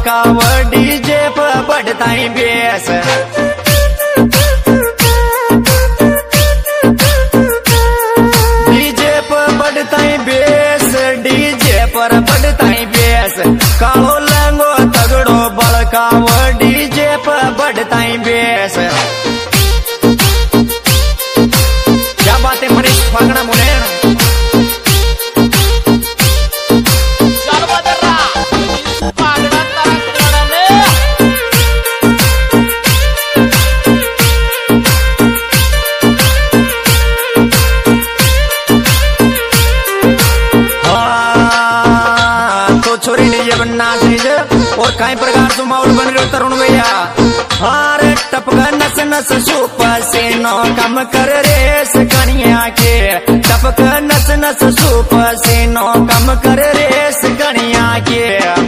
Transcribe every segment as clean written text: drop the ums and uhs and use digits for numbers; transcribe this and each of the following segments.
बड़काव DJ पर बढ़ताई base. DJ पर बढ़ताई base, DJ पर बढ़ताई बेस। कालो लंगो तगड़ो बड़काव डीजे पर बढ़ताई बेस। क्या बात है मनीष फागड़ा मुने। छोरी ने ये बनना चाहिए और कई प्रकार से माहौल बन रहे तरुण भैया। हारे टपका नस नस सूप सीनो कम कर रेस कनिया के। टपका नस नस सूप सीनो कम कर रेस कनिया के।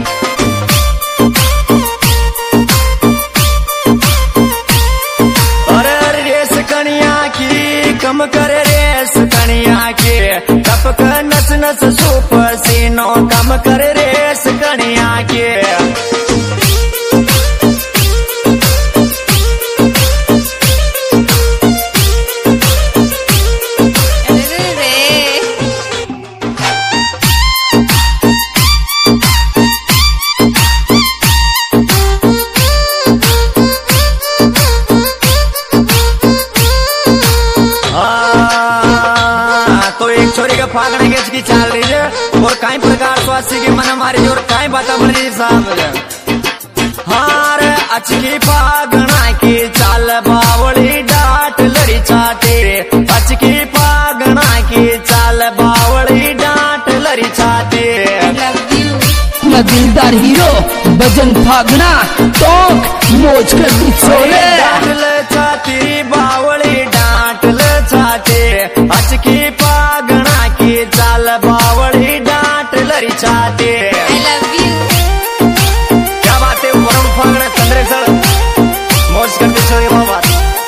अरे रेस कनिया की कम कर रेस कनिया के। टपका नस नस सूप सीनो कम कर रेस कनिया के। तो एक छोरी का फागड़ा गेच की चाल रही है और कई प्रकार स्वास्थ्य की मन हमारी और कई बात बन साहब। हार अचकी फागड़ा की चाल बावड़ी डांट लड़ी चाटे। अचकी फागड़ा की चाल बावड़ी डांट लड़ी चाटे। दिलदार हीरो भजन फागड़ा टोक मोज कर दी छोरे। डांट ल चाती बावड़ी डांट ल चाटे। अचकी फागड़ा की चाल बावड़ी डांट लड़ी चाटे। क्या बात है वरुण फागड़ा चंद्रे सर मौज करते छोरी बाबा।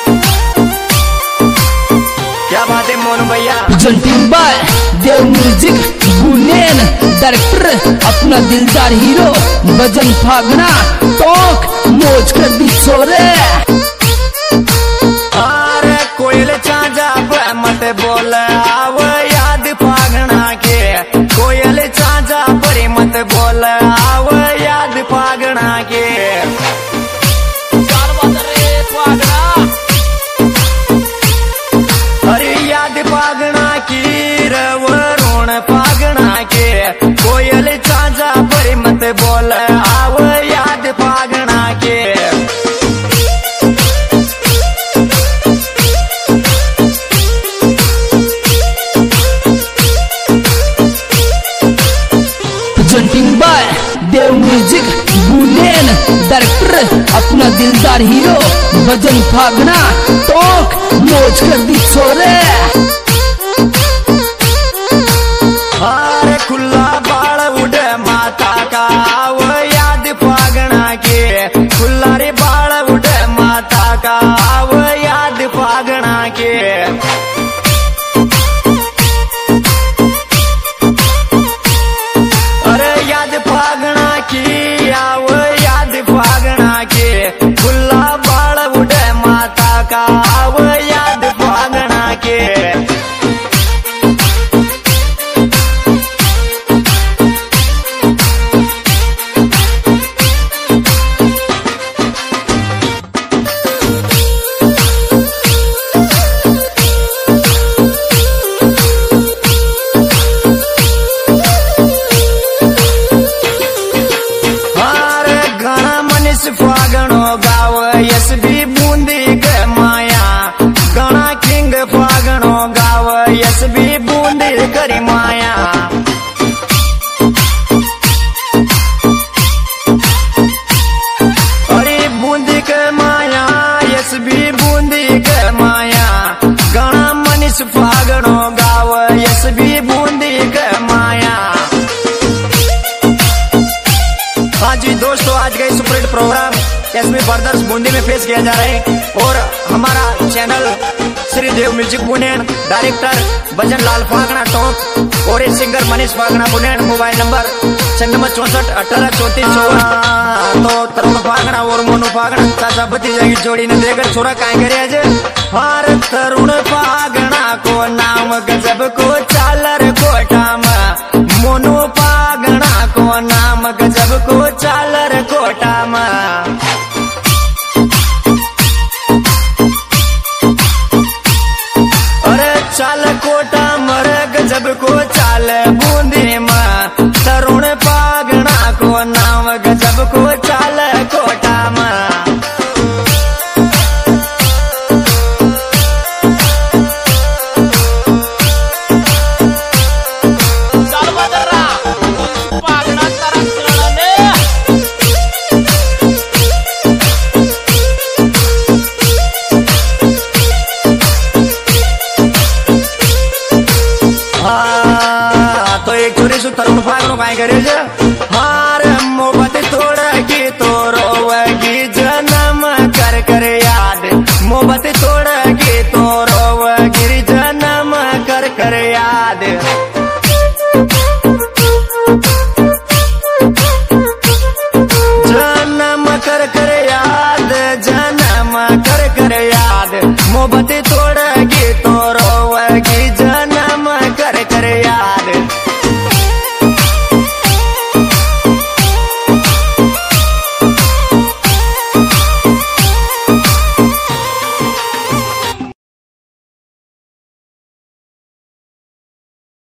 क्या बात है मोहन भैया। जंटिंग बाय देव म्यूजिक गुनेन डायरेक्टर अपना दिलदार हीरो भजन फागड़ा टोक मोज कर दी छोरे। अरे कोयल चांजा मत बोल आव याद फागड़ा के। कोयल चांजा बड़ी मत बोल आव याद फागड़ा के। अरे याद फागड़ा की वरुण फागड़ा के। कोयल चांजा बड़ी मत बोल आव याद फागड़ा के। जंटिंग बाय देव म्यूजिक गुनेन डायरेक्टर अपना दिलदार हीरो भजन फागड़ा टोक मोज कर दी छोरे। हारे खुला बाल उड़ माता का आव याद फागड़ा के। खुला रे बाल उड़ माता का आव याद फागड़ा के। अरे याद फागड़ा की आव याद फागड़ा के। खुला बाल उड़ माता का आव याद फागड़ा के। फागणो गाव यस भी बूंदी के माया। गणा किंग फागणो गाव यस भी बूंदी करी माया। अरे बूंदी के माया यस भी बूंदी के माया। गणा मनीष फागणो गाव यस भी बूंदी के माया। हाँ जी दोस्तों, आज का superhit programme SB brothers Bundi में पेश किया जा रहा है और हमारा चैनल श्री देव म्यूजिक बुनेन, डायरेक्टर भजन लाल फागड़ा टोक और सिंगर मनीष फागड़ा बुनेन। Mobile number 95 64 18 34 54। तो तरुण फागड़ा और मोनू फागड़ा चाचा भतीजा की जोड़ी ने देखकर छोरा काय करे आज हार तरुण फागड़ा को नाम गजब को चालर कोटा में मोनू फागड़ा को नाम गजब को चालर कोटा में। चाल कोटा मर गजब को चाल बूंदी में तरुण फागड़ा को नाम गजब को चाल